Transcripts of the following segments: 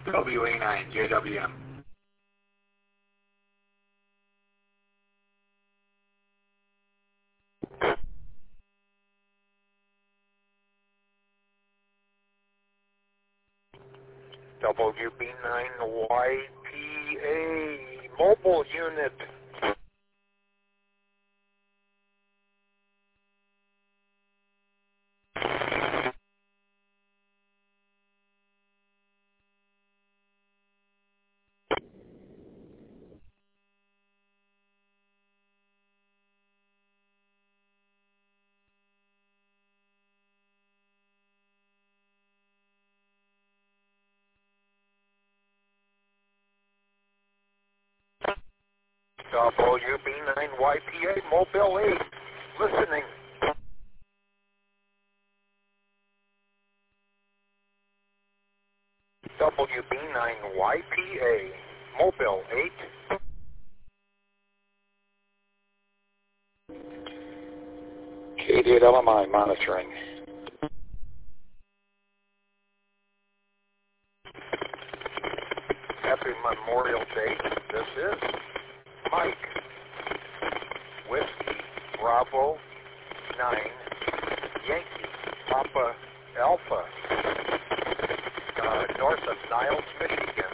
WA9, JWM. WB9YPA mobile unit. WB9YPA Mobile 8, listening. WB9YPA Mobile 8. KD8LMI monitoring. Happy Memorial Day. This is Mike. Whiskey Bravo 9 Yankee Papa Alpha, north of Niles, Michigan.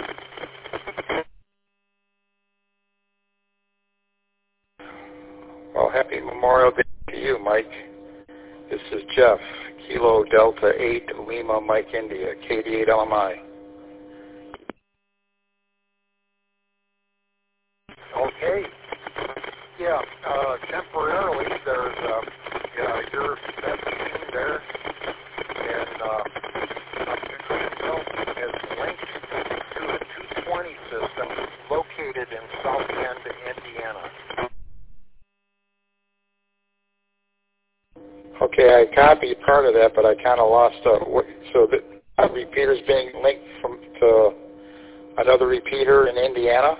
Well, happy Memorial Day to you, Mike. This is Jeff, Kilo Delta 8 Lima Mike India, KD8LMI. Okay. Yeah, temporarily there's your that machine there, and is linked to a 220 system located in South Bend, Indiana. Okay, I copied part of that, but I kind of lost. So the repeater's being linked to another repeater in Indiana.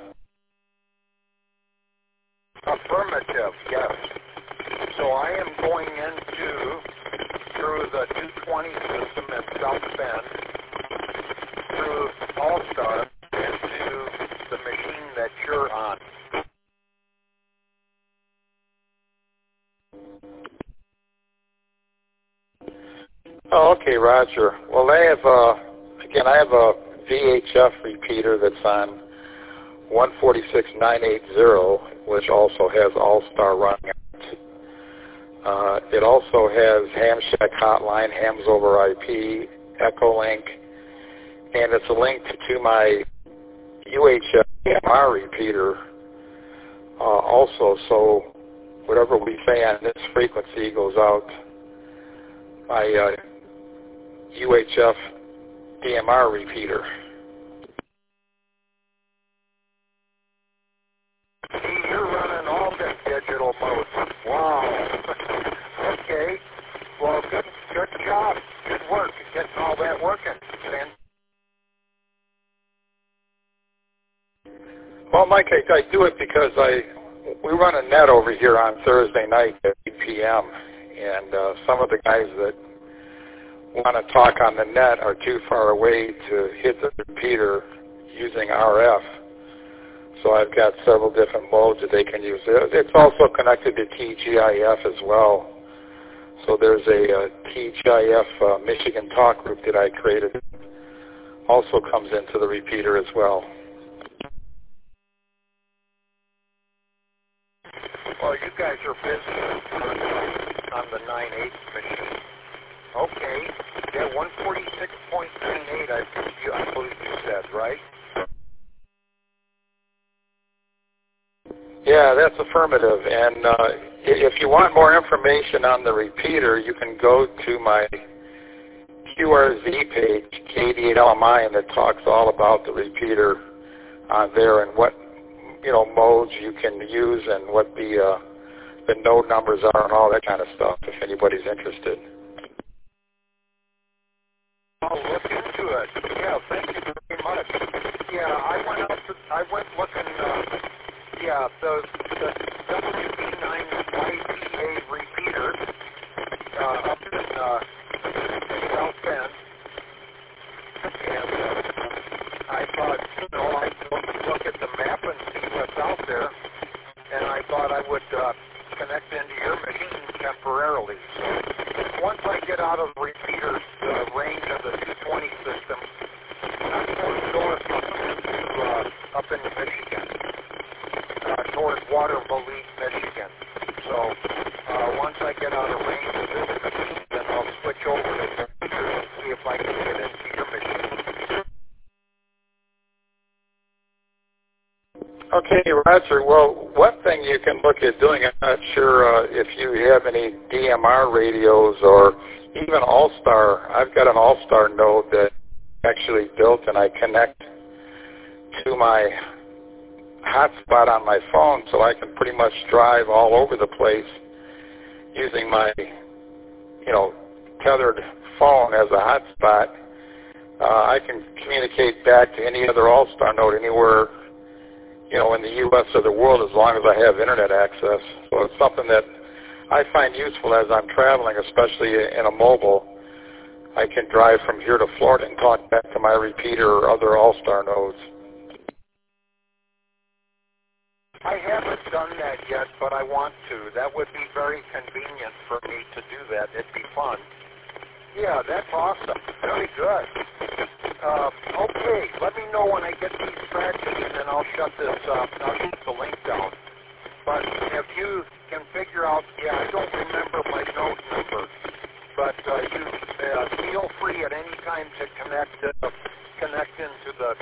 Affirmative, yes. So I am going through the 220 system at South Bend, through All-Star, and to the machine that you're on. Oh, okay, Roger. Well, I have a VHF repeater that's on 146980, which also has All-Star running on it. It also has Ham Shack Hotline, Hams over IP, Echolink, and it's linked to my UHF AMR repeater also, so whatever we say on this frequency goes out my UHF DMR repeater. You're running all the digital modes. Wow. Okay. Well, good job. Good work. Getting all that working. Well, Mike, I do it because we run a net over here on Thursday night at 8 p.m. And some of the guys that want to talk on the net are too far away to hit the repeater using RF. So I've got several different modes that they can use. It's also connected to TGIF as well. So there's a TGIF Michigan talk group that I created. Also comes into the repeater as well. Well, you guys are busy on the 9/8 machine. Okay. Yeah, 146.98, I believe you said, right? Yeah, that's affirmative. And if you want more information on the repeater, you can go to my QRZ page, KD8LMI, and it talks all about the repeater on there and what modes you can use and what the node numbers are and all that kind of stuff. If anybody's interested. I'll look into it. Yeah, thank you very much. Yeah, I went looking. The WB9YPA repeater up in South Bend, and Okay, Roger. Well, one thing you can look at doing, I'm not sure if you have any DMR radios or even All-Star. I've got an All-Star node that I actually built, and I connect to my hotspot on my phone, so I can pretty much drive all over the place using my, tethered phone as a hotspot. I can communicate back to any other All-Star node anywhere, in the U.S. or the world, as long as I have internet access. So it's something that I find useful as I'm traveling, especially in a mobile. I can drive from here to Florida and talk back to my repeater or other All-Star nodes. I haven't done that yet, but I want to. That would be very convenient for me to do that. It'd be fun. Yeah, that's awesome. Very good. Okay, let me know when I get these scratches, and then I'll shut this up. I'll keep the link down. But if you can figure out, I don't remember my note number, but you feel free at any time to connect into the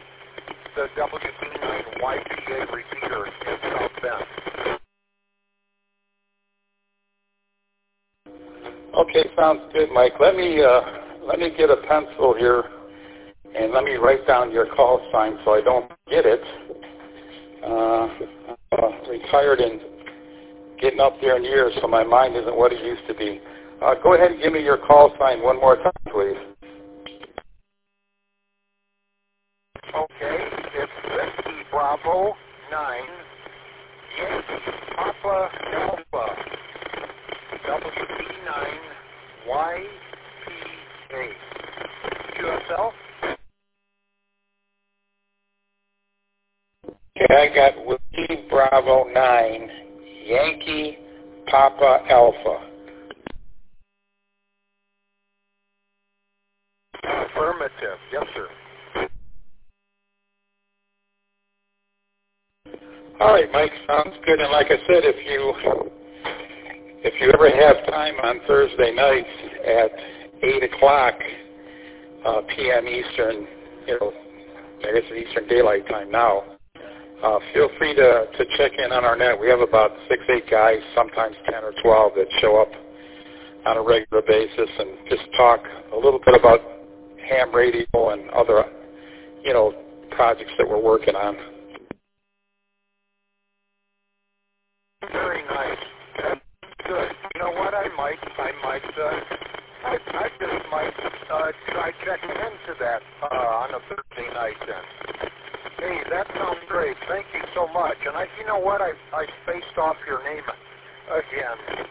WB9 YPA repeater in South Bend. Okay, sounds good, Mike. Let me get a pencil here, and let me write down your call sign so I don't forget it. Retired and getting up there in years, so my mind isn't what it used to be. Go ahead and give me your call sign one more time, please. Okay, it's Whiskey Bravo 9, Yankee Papa Alpha, WB9 YPA. QSL? Okay, I got Whiskey Bravo 9, Yankee Papa Alpha. Affirmative. Yes, sir. All right, Mike, sounds good. And like I said, if you ever have time on Thursday nights at 8 o'clock p.m. Eastern, I guess it's Eastern Daylight Time now, feel free to check in on our net. We have about 6-8 guys, sometimes 10 or 12, that show up on a regular basis and just talk a little bit about ham radio and other, projects that we're working on. Very nice. Good. You know what? I just might try checking into that on a Thursday night then. Hey, that sounds great. Thank you so much. And you know what? I spaced off your name again.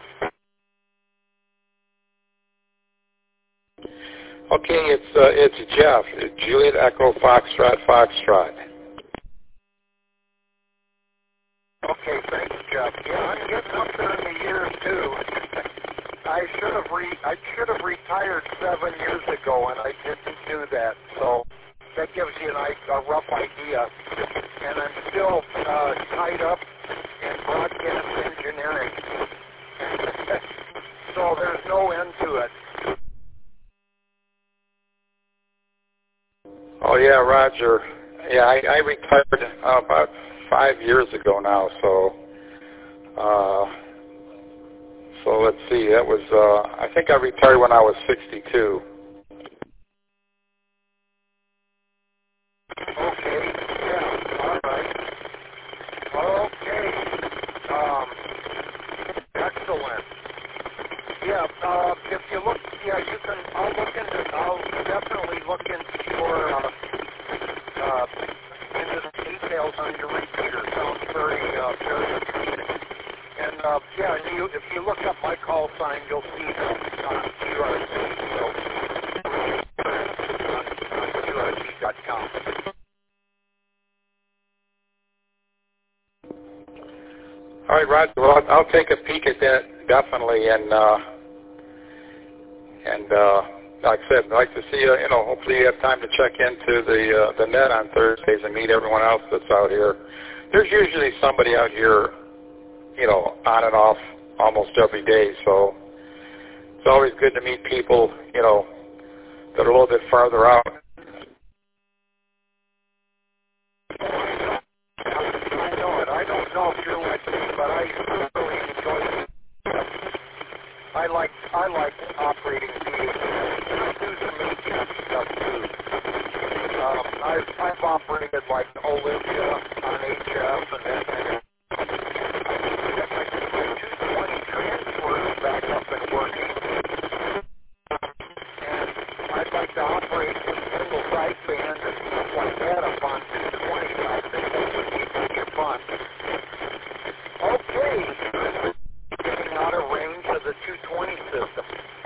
Okay, it's Jeff. Juliet Echo Foxtrot. Okay, thanks, Jeff. Yeah, I'm getting up there in the years too. I should have retired 7 years ago, and I didn't do that. So that gives you a rough idea. And I'm still tied up in broadcast engineering. So there's no end to it. Oh yeah, Roger. Yeah, I retired about 5 years ago now. So let's see. That was I think I retired when I was 62. Okay. Yeah. All right. Okay. Excellent. Yeah. If you look, you can. I'll definitely look into your into the details on your repeater. Sounds very interesting. And if you look up my call sign, you'll see that on QRC. So on QRC.com. All right, Roger. Well, I'll take a peek at that definitely, and like I said, I'd like to see you. Hopefully you have time to check into the net on Thursdays and meet everyone else that's out here. There's usually somebody out here, on and off almost every day. So it's always good to meet people, that are a little bit farther out. I know it. operated like Olympia on HF, and then I got my 220 transfers back up and working. And I'd like to operate with single sideband and stuff like that up on 220. I think that would be pretty fun. Okay, getting out of range of the 220 system.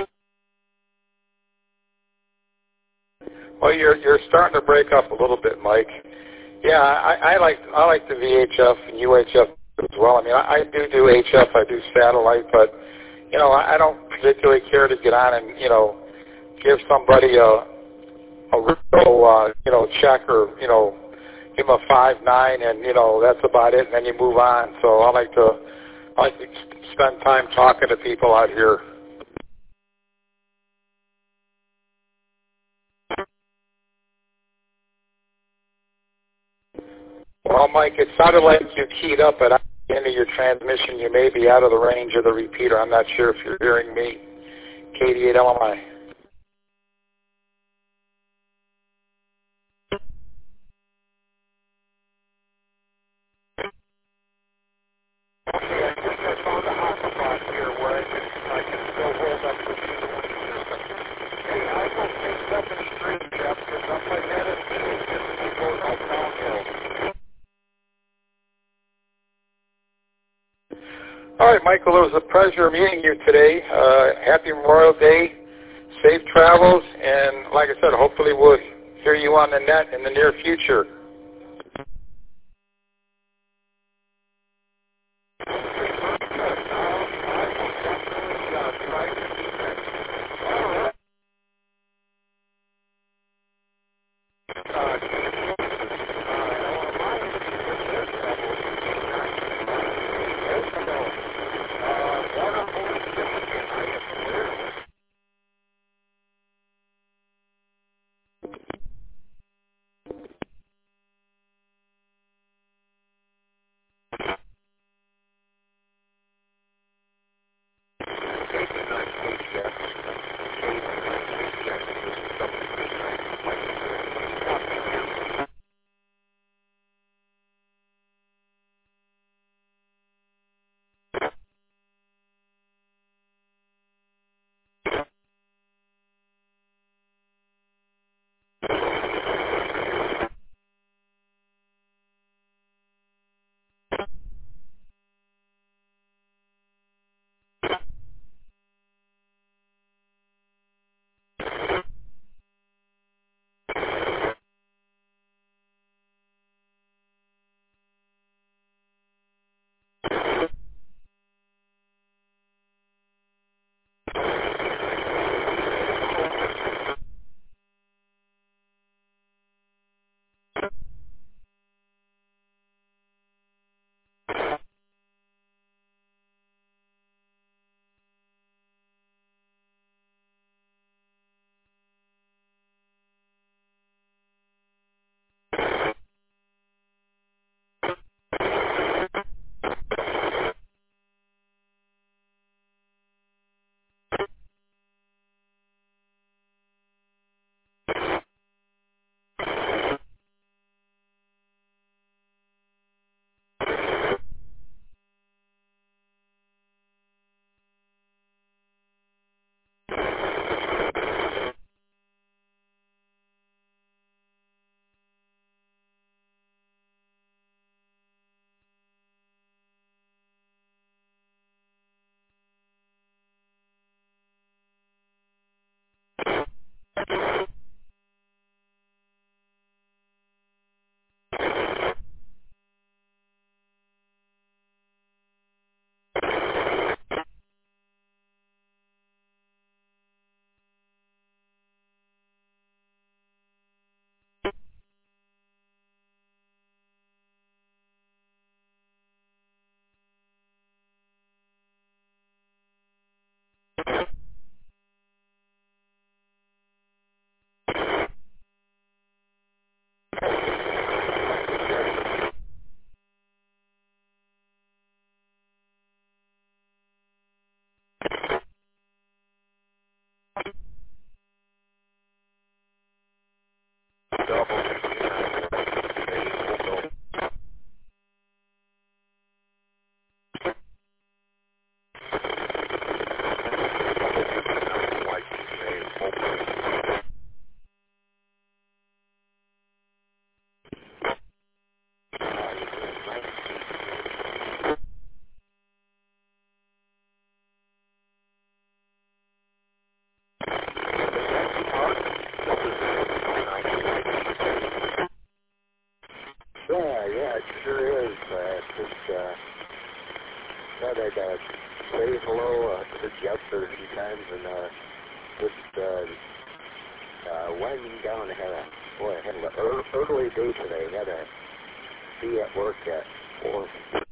Well, you're starting to break up a little bit, Mike. Yeah, I like the VHF and UHF as well. I mean, I do HF, I do satellite, but I don't particularly care to get on and give somebody a real check or give them a 5.9 and that's about it, and then you move on. So I like to spend time talking to people out here. Well, Mike, it sounded like you keyed up at the end of your transmission. You may be out of the range of the repeater. I'm not sure if you're hearing me. KD8LMI. Okay, I think I found a hot spot here where I can still hold up the 220 system. Hey, I will take 73, Jeff, because up my medicine is just as it goes out downhill. All right, Michael, it was a pleasure meeting you today. Happy Memorial Day, safe travels, and like I said, hopefully we'll hear you on the net in the near future. Double. thought I'd say hello. Heard you out there a few times, and just winding down. I had an early day today. Had to be at work at 4.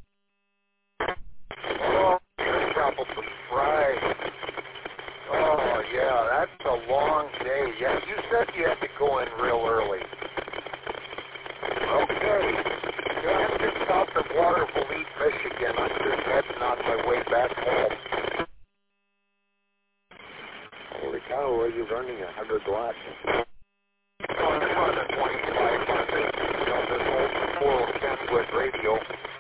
Oh, you're probably right. Oh, yeah, that's a long day. Yeah, you said you had to go in real early. Okay. Yeah, I'm just south of Waterville, Michigan. I'm just heading on my way back home. Holy cow, were you running 100 watts? I'm running 2500. You know, this old 410 with radio.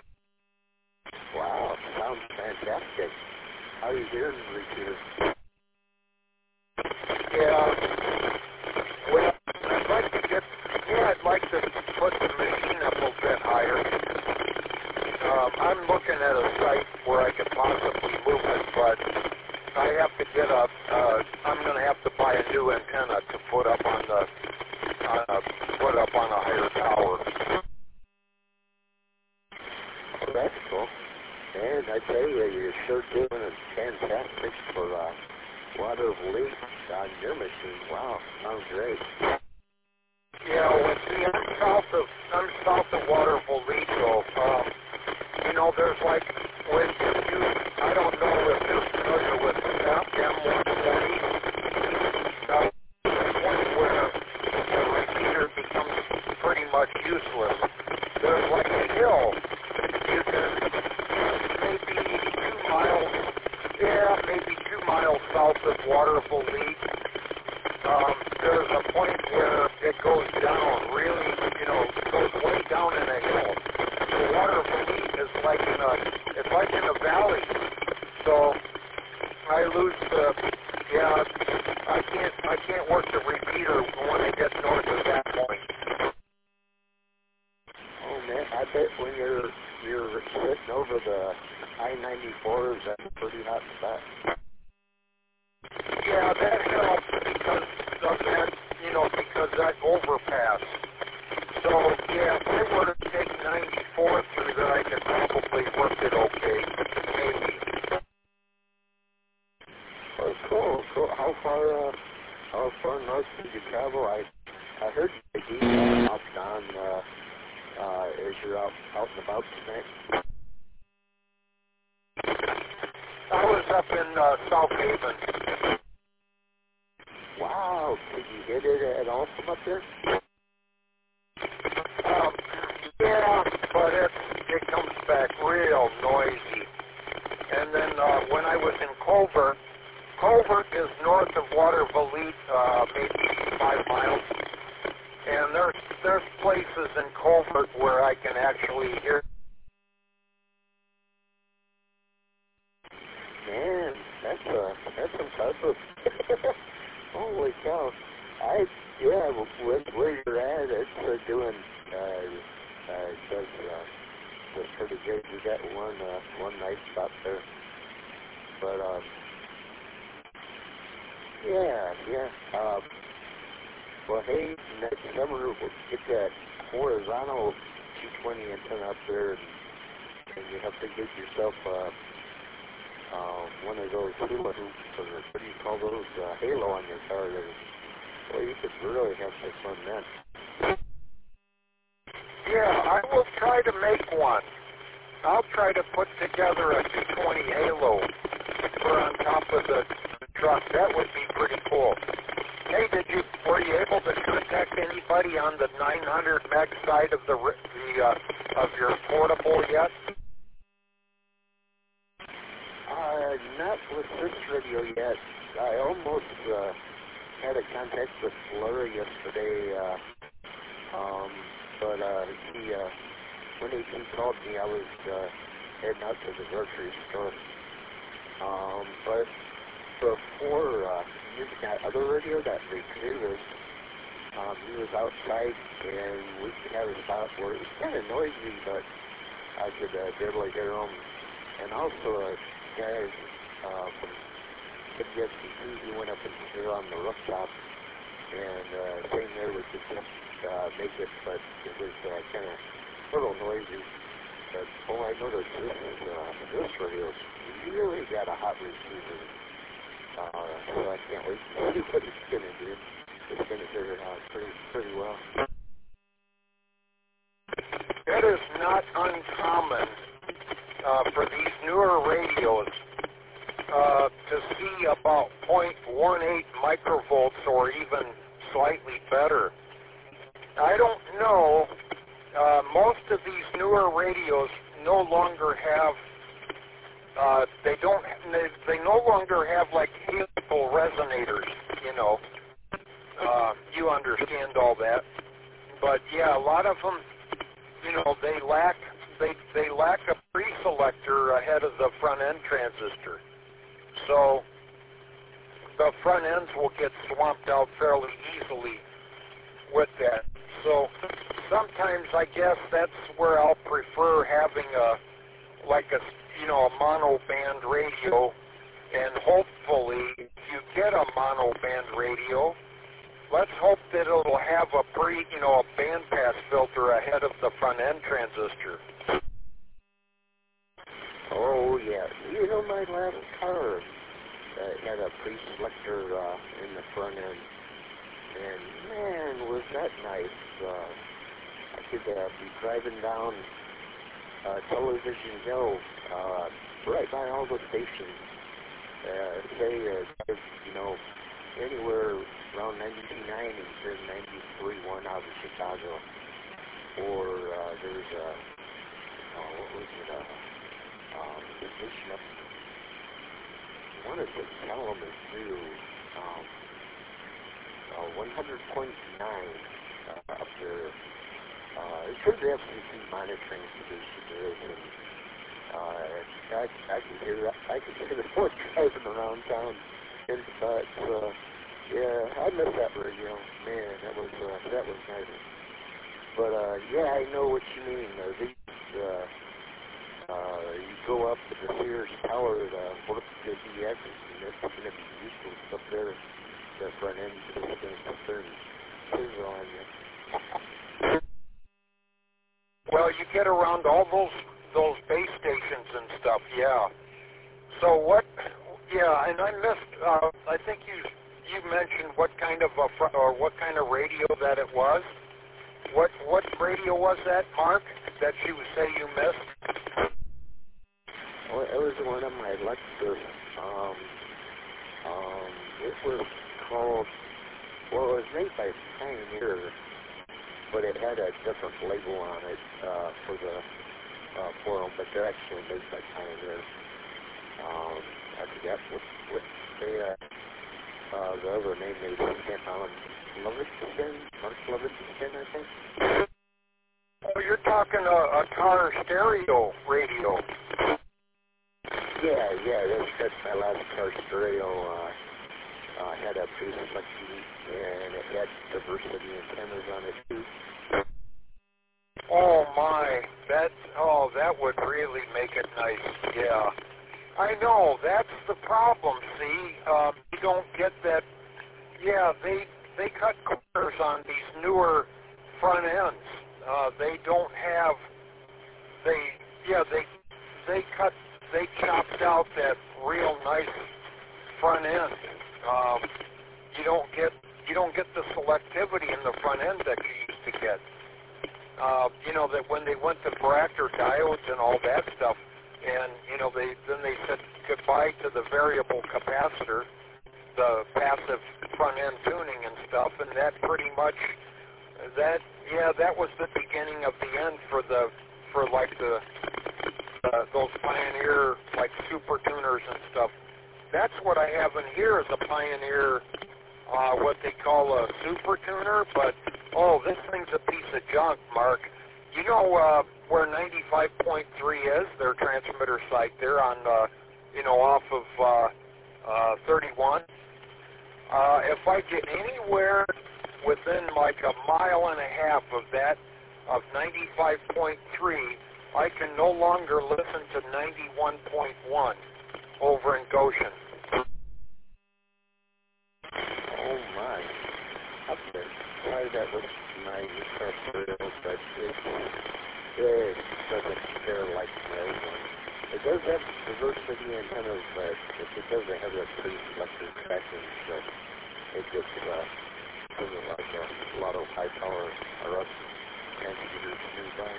Wow, sounds fantastic. How are you hearing the repeater? Yeah. Well, I'd like to put the machine up a bit higher. I'm looking at a site where I could possibly move it, but I have to get I'm going to have to buy a new antenna to put up on a higher tower. Oh, that's cool. And I tell you, you're sure doing it fantastic for Waterville on your machine. Wow, sounds great. Yeah, well, see, I'm south of Waterville, so, you know, there's like, I don't know if you're familiar with M140, the point where the repeater becomes pretty much useless. There's like a hill. You can, maybe 2 miles south of Waterville. There's a point where it goes down really, you know, it goes way down in a hill. The Waterville is like in a valley. So I lose I can't work the repeater when it gets north of that point. Oh man, I bet when you're sitting over the I-94, that's a pretty hot spot. Yeah, that helps because of that, you know, because that overpass. So, yeah, if I were to take 94 through there, I could probably work it okay, maybe. Oh, cool. How far north did you travel? I heard you out on, as you're out and about tonight. I was up in South Haven. Wow, did you hit it at all from up there? Yeah, but it comes back real noisy. And then when I was in Culver is north of Waterville, maybe 5 miles. And there's places in Culver where I can actually hear. Man, that's impressive. Holy cow! With where you're at, it's doing that's pretty good. You got one nice spot there, but well, hey, next summer we'll get that horizontal 220 antenna up there, and you have to get yourself one of those hula hoops, or what do you call those, halo on your car. Well, you could really have some fun then. Yeah, I will try to make one. I'll try to put together a 220 halo for on top of the truck. That would be pretty cool. Hey, were you able to contact anybody on the 900 meg side of of your portable yet? Not with this radio yet. I almost had a contact with Larry yesterday, but when he called me, I was heading out to the grocery store. But before using that other radio, that repeater, he was outside, and we had a spot where it was kind of noisy, but I could barely hear him. And also, guys from WSBT, he went up and here on the rooftop, and came there, we could just make it, but it was kind of a little noisy. But, I noticed this radio's really got a hot receiver. So I can't wait to see what it's going to do. It's going to figure it out pretty well. It is not uncommon for these newer radios to see about 0.18 microvolts or even slightly better. I don't know. Most of these newer radios no longer have. They no longer have like helical resonators. You know. You understand all that. But yeah, a lot of them. You know, they lack a pre-selector ahead of the front end transistor. So the front ends will get swamped out fairly easily with that. So sometimes I guess that's where I'll prefer having a mono band radio, and hopefully if you get a mono band radio, let's hope that it'll have a band pass filter ahead of the front end transistor. Oh yeah, my last car had a pre-selector in the front end, and man, was that nice. I could be driving down Television Hill right by all the stations, anywhere around 92.9 and then 93.1 out of Chicago. Or there's the station up, one of the Kalamazoo, 100.9 up there. It's sure the FCC monitoring station is, and I can hear the voice driving around town. But yeah, I miss that radio. Man, that was nice. But yeah, I know what you mean. You go up to the Sears Tower to work the DX, and it's going to be useless up there. The front end is going to sit there and sizzle on you. Well, you get around all those base stations and stuff, yeah. So what? Yeah, and I missed. I think you mentioned what kind of radio that it was. What radio was that, Mark? That you say you missed? Well, it was one of my Lexus. It was called. Well, it was made by Pioneer, but it had a different label on it for them. But they're actually made by Pioneer. I forget what the other name they sent on Mark Levinson, I think. Oh, you're talking a car stereo radio. Yeah, that's my last car stereo. Had a pre-selection, and it had diversity antennas on it too. Oh my, that would really make it nice. Yeah, I know that's the problem. See, you don't get that. Yeah, they cut corners on these newer front ends. They don't have. They chopped out that real nice front end. You don't get the selectivity in the front end that you used to get. That when they went to Bractor diodes and all that stuff, and they said goodbye to the variable capacitor, the passive front end tuning and stuff, and that pretty much that was the beginning of the end for those Pioneer super tuners and stuff. That's what I have in here is a Pioneer, what they call a super tuner, but this thing's a piece of junk, Mark. You know where 95.3 is, their transmitter site there on, off of 31? If I get anywhere within a mile and a half of that, of 95.3, I can no longer listen to 91.1 over in Goshen. Oh my. Up there. Sorry, that was my car stereo, but it doesn't compare like the other one. It does have diversity antennas, but it doesn't have a pretty selective spectrum, so it just doesn't like a lot of high power RF transmitters nearby.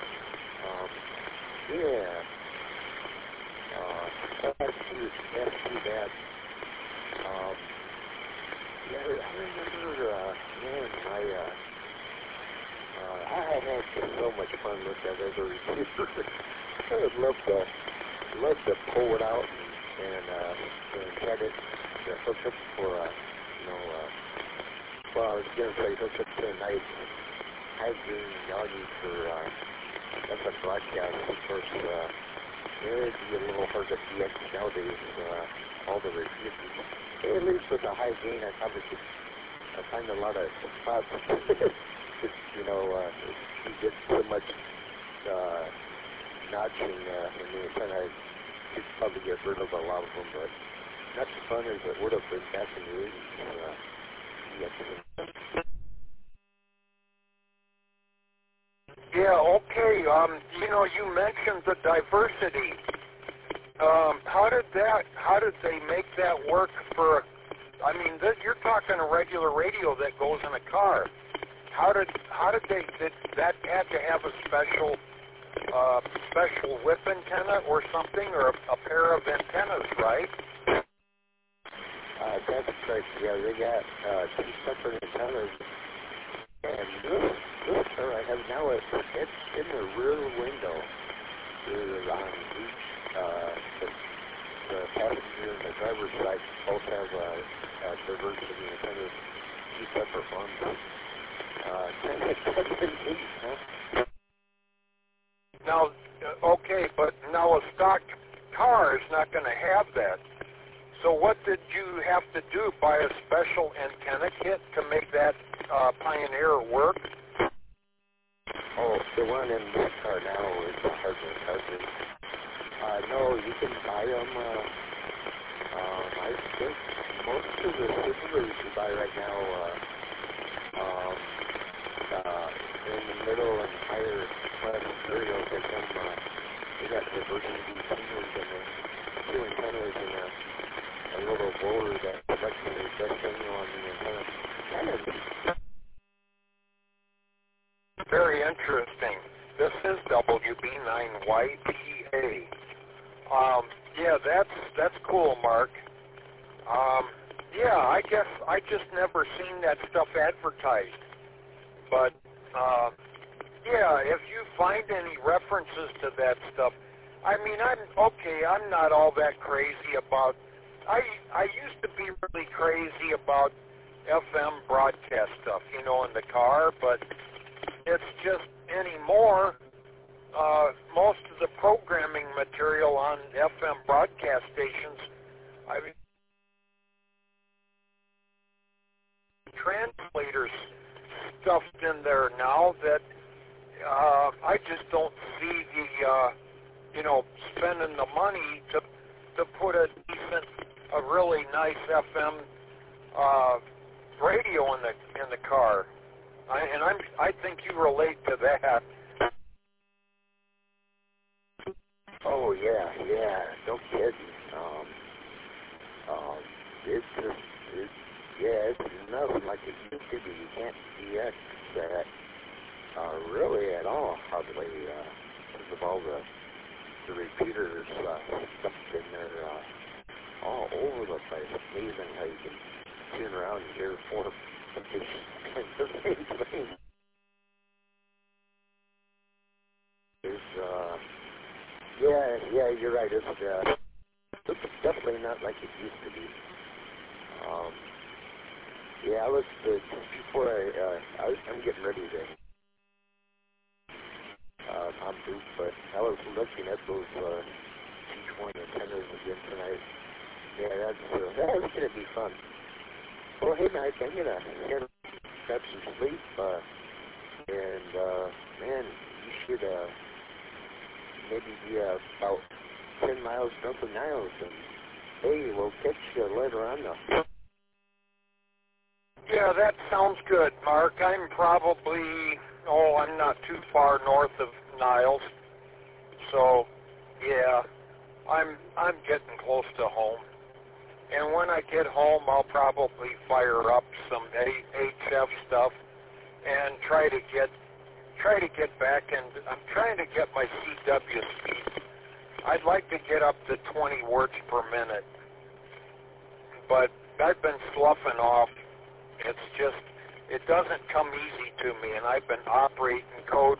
That's too bad. Yeah, I remember, I had so much fun with that other receiver. I would love to pull it out and had it hooked up for, well, I was going to say hooked up to a nice high-gain Yagi for, that's a broadcast, of course, it'd be a little hard to DX nowadays, all the receivers. At least with a high gain, I probably could find a lot of spots. You get so much notching in the antenna, you'd probably get rid of a lot of them, but not as fun as it would have been back in the 80s. Yeah, okay. You mentioned the diversity. How did they make that work for? I mean, you're talking a regular radio that goes in a car. How did that had to have a special whip antenna or something, or a pair of antennas, right? That's correct. Yeah, they got two separate antennas, and this car I have now, it's in the rear window. It's on each. The passenger and the driver's side both have diversity antennas, two separate ones. Now, okay, but now a stock car is not going to have that. So what did you have to do? Buy a special antenna kit to make that Pioneer work? Oh, the one in this car now is a hardware cartridge. No, you can buy them. I think most of the receivers you buy right now in the middle and higher class materials, they got diversity antennas and two antennas and a little blower that collects the best signal on the antenna. Very interesting. This is WB9YPA. Yeah, that's cool, Mark. Yeah, I guess I just never seen that stuff advertised. But yeah, if you find any references to that stuff, I mean, I'm not all that crazy about. I used to be really crazy about FM broadcast stuff, in the car, but it's just anymore. Most of the programming material on FM broadcast stations, I mean, translators stuffed in there now that I just don't see the, spending the money to put a really nice FM radio in the car. I think you relate to that. Oh yeah, no kidding. It's nothing like it used to be. You can't DX that really at all, hardly, because of all the repeaters stuffed in there all over the place. Amazing how you can tune around and hear four of the same thing. Yeah, you're right. It's definitely not like it used to be. Yeah, I was before I'm getting ready to I'm boot, but I was looking at those G20 antennas again tonight. Yeah, that's gonna be fun. Well, hey, Mike, I'm gonna grab some sleep, and man, you should maybe be about 10 miles north of Niles, and hey, we'll catch you later on though. Yeah, that sounds good, Mark. I'm not too far north of Niles. So, yeah, I'm getting close to home. And when I get home, I'll probably fire up some HF stuff and try to get back, and I'm trying to get my CW speed. I'd like to get up to 20 words per minute, but I've been sloughing off. It's just, it doesn't come easy to me, and I've been operating code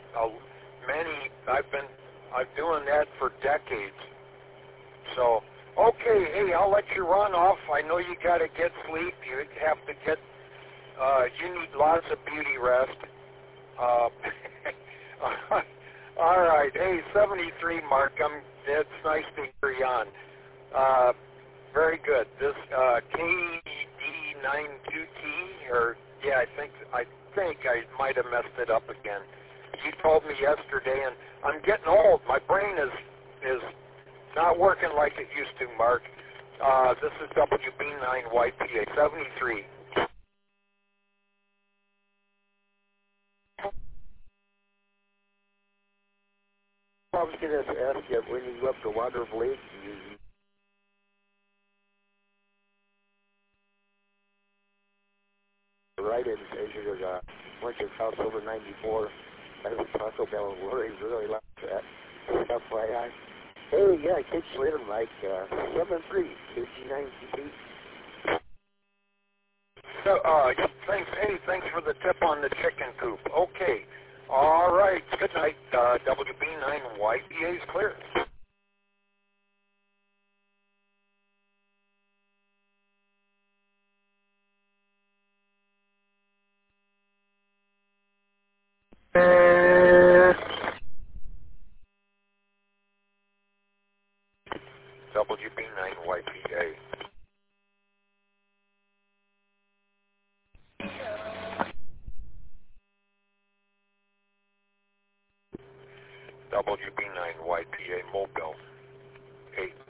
I'm doing that for decades. So, okay, hey, I'll let you run off. I know you got to get sleep. You have to get, you need lots of beauty rest. All right, hey, 73, Mark. It's nice to hear you on. Very good. This KD92T, or yeah, I think I might have messed it up again. You told me yesterday, and I'm getting old. My brain is not working like it used to, Mark. This is WB9YPA 73. I was going to ask you, when you go up to Water Lake, right in as you went to South over 94, I was Taco Bell and Lori really liked that. FYI. Hey, yeah, catch you later, Mike. 73, KG92. So, thanks for the tip on the chicken coop. Okay. All right. Good night. WB9YPA is clear. WB9YPA. WB9YPA Mobile 8.